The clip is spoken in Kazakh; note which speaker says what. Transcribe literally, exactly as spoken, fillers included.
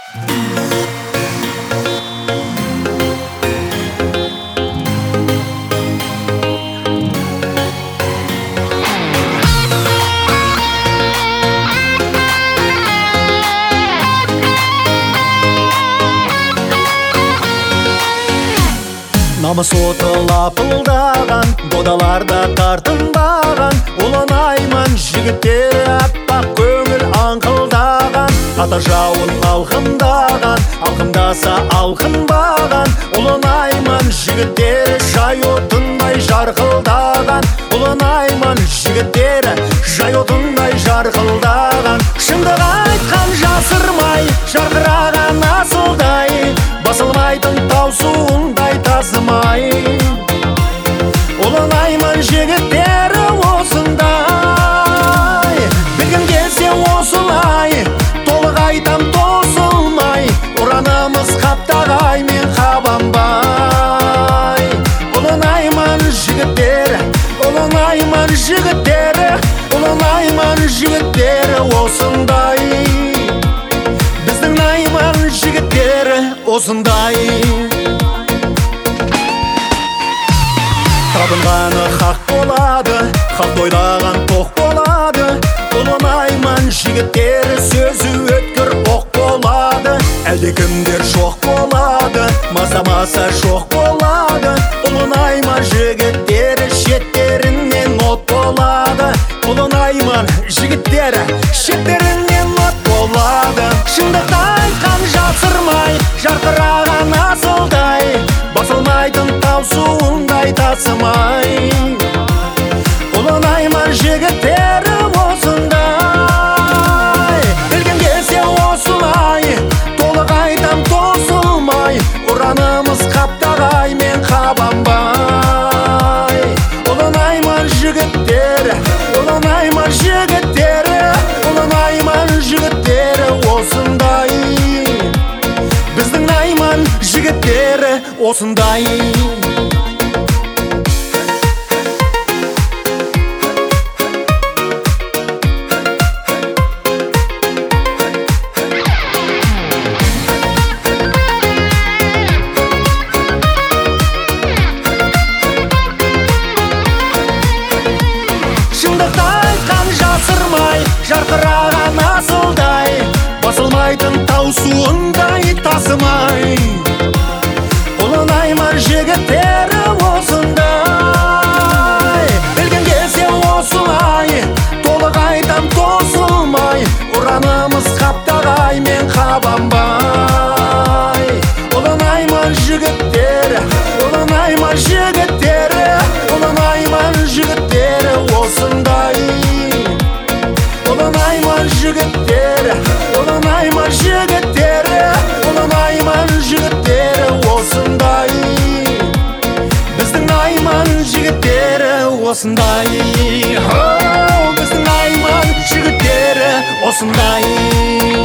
Speaker 1: Намыс оты лапылдаған, додаларда тартынбаған, ұланайман жігіттері аппақ көңіл аңқылдаған. Ата жауын алқымдаған, алқымдаса алқынбаған, ұланайман жігіттері жай отындай жарқылдаған. Ұланайман жігіттері жай отындай жарқылдаған. Шындық айтқан жасырмай, жарқыраған асылдай, басылмайтын тау суындай тасымай. Ұланайман жігіттері осындай, білгін келсе осылай, толық айтам тосылмай, ұранымыз қаптағай мен қабанбай. Ұланайман жігіттері, ұланайман жігіттері, ұланайман жігіттері осындай, біздің найман жігіттері осындай. Табынғаны хақ болады, хақ тойлаған тоқ болады. Ұланайман жігіттері сөзі өткір оқ болады. Әлде кімдер шоқ болады, маса-маса шоқ болады. Ұланайман жігіттері шеттерінен от болады. Ұланайман жігіттері шеттерінен от болады. Шындықты айтқан жасырмай, жарқыраған асылдай, басылмайтын тау суындай тасымай. Ұланайман жігіттері осындай, білгін келсе осылай, толық айтам тосылмай, ұранымыз қаптағай мен қабанбай. Ұланайман жігіттері, ұланайман жігіттері, ұланайман жігіттері осындай, біздің найман жігіттері осындай. Шындықты айтқан жасырмай, жарқыраған асылдай, басылмайтын тау суындай тасымай. Ұланайман жігіттері осындай, білгін келсе осылай, толық айтам тосылмай, ұранымыз қаптағай мен қабанбай. Ұланайман жігіттері, ұланайман жігіттері, ұланайман жігіттері осындай, ұланайман жігіттері, ұланайман жігіттері, ұланайман жігіттері осындай, біздің найман жігіттері осындай. О, біздің найман жігіттері осындай.